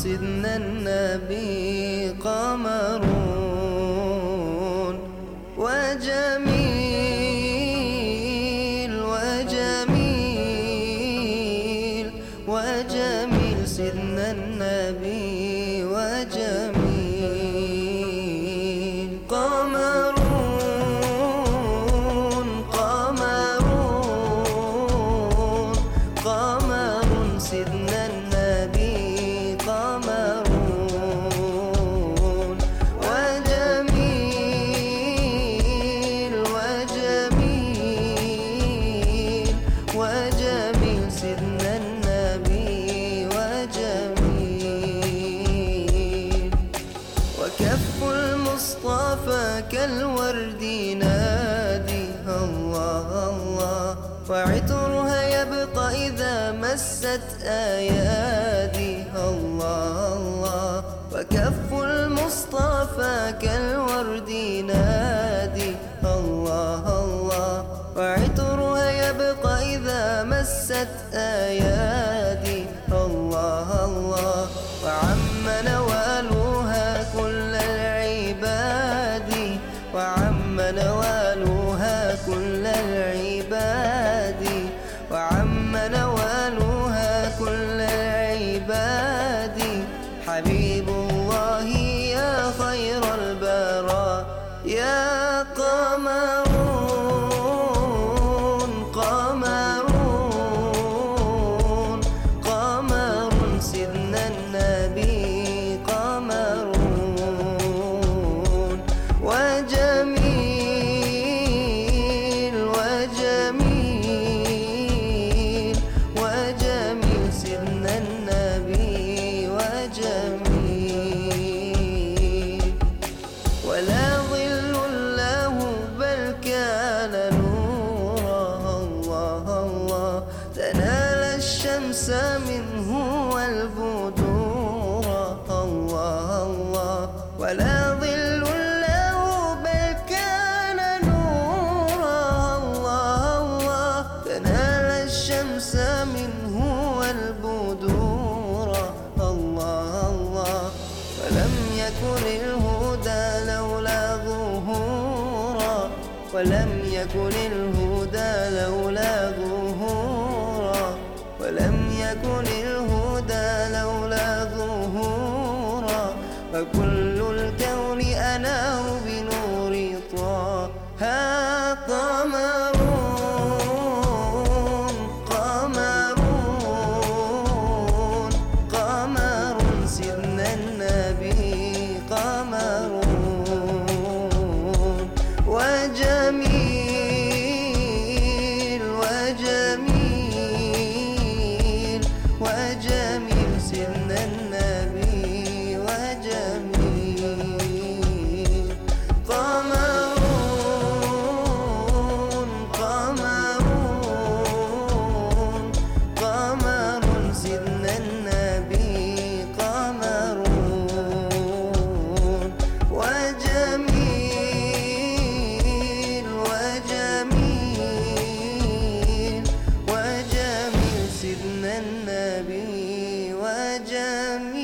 سيدنا النبي قمرون وجميل وجميل وجميل سيدنا النبي وجميل قمرون قمرون قمرون سيدنا النبي قمرون وجميل وجميل وجميل سيدنا النبي وجميل وكف المصطفى كالورد ينادي الله الله وعطرها يبقى إذا مست أيادي الله الله وكف المصطفى كالورد ينادي الله الله وعطرها يبقى إذا مست أيادي الله الله وعم نوالها كل العباد وعم نوالها كل العباد وعم نوالها كل العباد حبيب الله يا خير البراء يا قمرون قمرون قمرون سيدنا النبي قمرون وجميل وجميل وجميل سيدنا النبي وجميل ولا ظل له بل كان نورا الله الله تنال الشمس منه والبدور الله الله ولا ظل له بل كان نورا الله الله تنال الشمس منه والبدور الله الله ولم يكن الهدى لولا ظهورا ولم يكن الهدى لولا ظهورا ولم يكن الهدى لولا ظهورا فكل الكون أناه بنور طه قمرون قمرون قمرون سيدنا النبي قمرون وجميل وجميل وجميل سيدنا النبي وجميل قمرون قمرون قمرون سيدنا النبي قمرون وجميل وجميل وجميل سيدنا النبي وجميل